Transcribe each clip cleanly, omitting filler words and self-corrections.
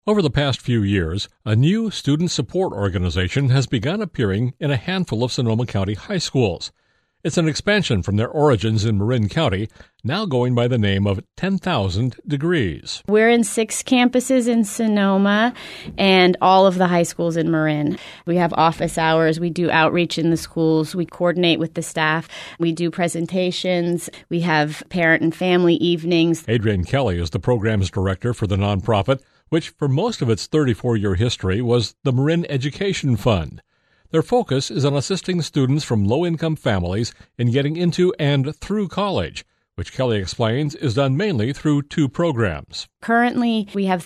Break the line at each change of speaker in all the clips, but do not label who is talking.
Over the past few years, a new student support organization has begun appearing in a handful of Sonoma County high schools. It's an expansion from their origins in Marin County, now going by the name of 10,000 Degrees.
We're in 6 campuses in Sonoma and all of the high schools in Marin. We have office hours. We do outreach in the schools. We coordinate with the staff. We do presentations. We have parent and family evenings.
Adrienne Kelly is the programs director for the nonprofit, which for most of its 34-year history was the Marin Education Fund. Their focus is on assisting students from low-income families in getting into and through college, which Kelly explains is done mainly through 2 programs.
Currently, we have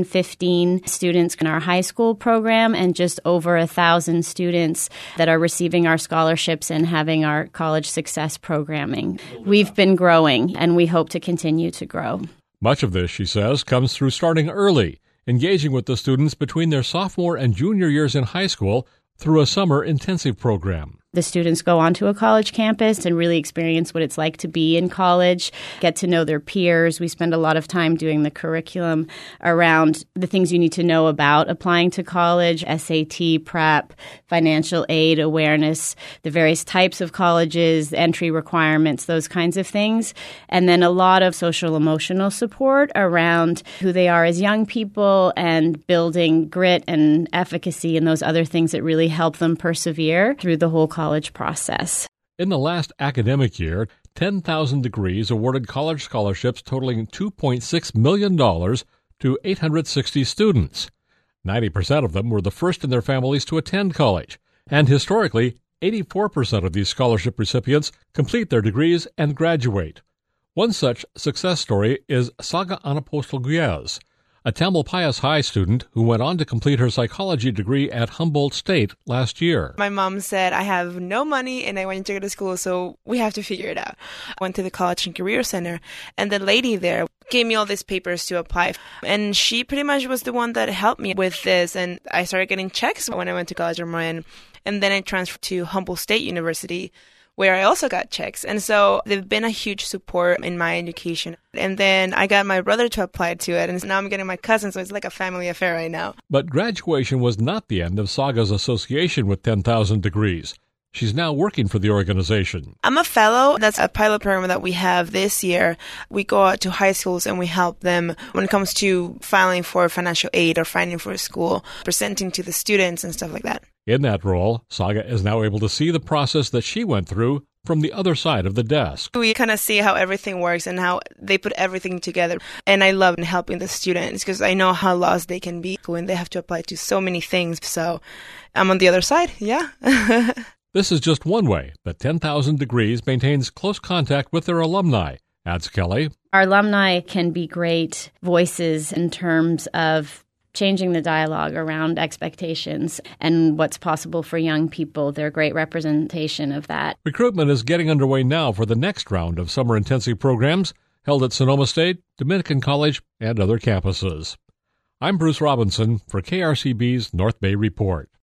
315 students in our high school program and just over 1,000 students that are receiving our scholarships and having our college success programming. We've been growing, and we hope to continue to grow.
Much of this, she says, comes through starting early, engaging with the students between their sophomore and junior years in high school through a summer intensive program.
The students go onto a college campus and really experience what it's like to be in college, get to know their peers. We spend a lot of time doing the curriculum around the things you need to know about applying to college, SAT, prep, financial aid awareness, the various types of colleges, entry requirements, those kinds of things. And then a lot of social emotional support around who they are as young people and building grit and efficacy and those other things that really help them persevere through the whole college process.
In the last academic year, 10,000 Degrees awarded college scholarships totaling $2.6 million to 860 students. 90% of them were the first in their families to attend college, and historically, 84% of these scholarship recipients complete their degrees and graduate. One such success story is Saga Anapostol Guiaz, a Tamalpais High student who went on to complete her psychology degree at Humboldt State last year.
My mom said, I have no money and I want to go to school, so we have to figure it out. I went to the College and Career Center, and the lady there gave me all these papers to apply. And she pretty much was the one that helped me with this, and I started getting checks when I went to college in Marin. And then I transferred to Humboldt State University, where I also got checks. And so they've been a huge support in my education. And then I got my brother to apply to it, and now I'm getting my cousin, so it's like a family affair right now.
But graduation was not the end of Saga's association with 10,000 Degrees. She's now working for the organization.
I'm a fellow. That's a pilot program that we have this year. We go out to high schools and we help them when it comes to filing for financial aid or finding for a school, presenting to the students and stuff like that.
In that role, Saga is now able to see the process that she went through from the other side of the desk.
We kind of see how everything works and how they put everything together. And I love helping the students because I know how lost they can be when they have to apply to so many things. So I'm on the other side, yeah.
This is just one way that 10,000 Degrees maintains close contact with their alumni, adds Kelly.
Our alumni can be great voices in terms of changing the dialogue around expectations and what's possible for young people. They're a great representation of that.
Recruitment is getting underway now for the next round of summer intensive programs held at Sonoma State, Dominican College, and other campuses. I'm Bruce Robinson for KRCB's North Bay Report.